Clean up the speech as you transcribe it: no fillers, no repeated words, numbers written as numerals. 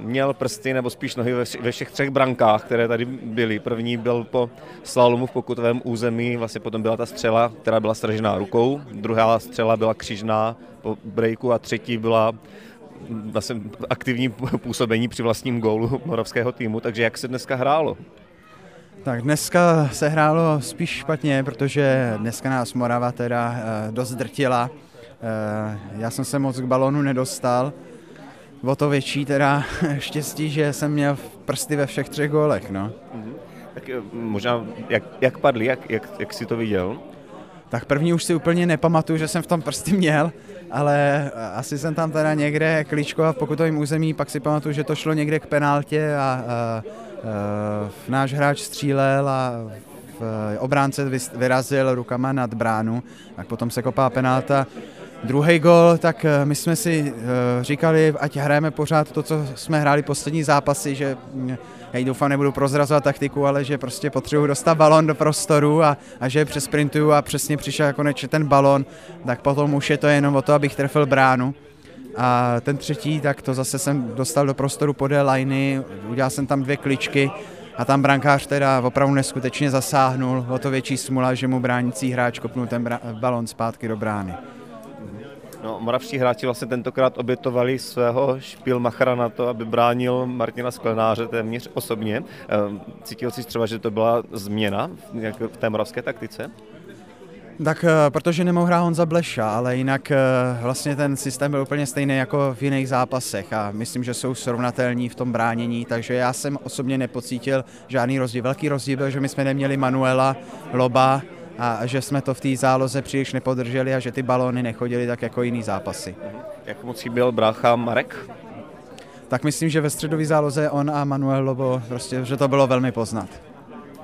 měl prsty nebo spíš nohy ve všech třech brankách, které tady byly. První byl po slalomu v pokutovém území, vlastně potom byla ta střela, která byla stržená rukou, druhá střela byla křížná po breaku a třetí byla vlastně aktivní působení při vlastním gólu moravského týmu. Takže jak se dneska hrálo? Tak dneska se hrálo spíš špatně, protože dneska nás Morava teda dost drtila. Já jsem se moc k balonu nedostal. O to větší teda štěstí, že jsem měl prsty ve všech třech gólech. No. Tak možná, jak padli, jak jsi to viděl? Tak první už si úplně nepamatuju, že jsem v tom prsty měl, ale asi jsem tam teda někde kličkoval v pokutovém území, pak si pamatuju, že to šlo někde k penaltě a náš hráč střílel a obránce vyrazil rukama nad bránu, tak potom se kopá penalta. Druhý gól, tak my jsme si říkali, ať hrajeme pořád to, co jsme hráli poslední zápasy, že já doufám, nebudu prozrazovat taktiku, ale že prostě potřebuji dostat balón do prostoru a že přesprintuju a přesně přišel konečně ten balón, tak potom už je to jenom o to, abych trefil bránu. A ten třetí, tak to zase jsem dostal do prostoru podél liney, udělal jsem tam 2 kličky a tam brankář teda opravdu neskutečně zasáhnul, o to větší smula, že mu bránící hráč kopnul ten balón zpátky do brány. No, moravští hráči vlastně tentokrát obětovali svého špilmachera na to, aby bránil Martina Sklenáře téměř osobně. Cítil jsi třeba, že to byla změna v té moravské taktice? Tak protože nemohl hrát Honza Bleša, ale jinak vlastně ten systém byl úplně stejný jako v jiných zápasech a myslím, že jsou srovnatelní v tom bránění, takže já jsem osobně nepocítil žádný rozdíl. Velký rozdíl byl, že my jsme neměli Manuela, Loba a že jsme to v té záloze příliš nepodrželi a že ty balóny nechodily tak jako jiný zápasy. Jak moc chyběl brácha Marek? Tak myslím, že ve středové záloze on a Manuel Lobo, prostě, že to bylo velmi poznat.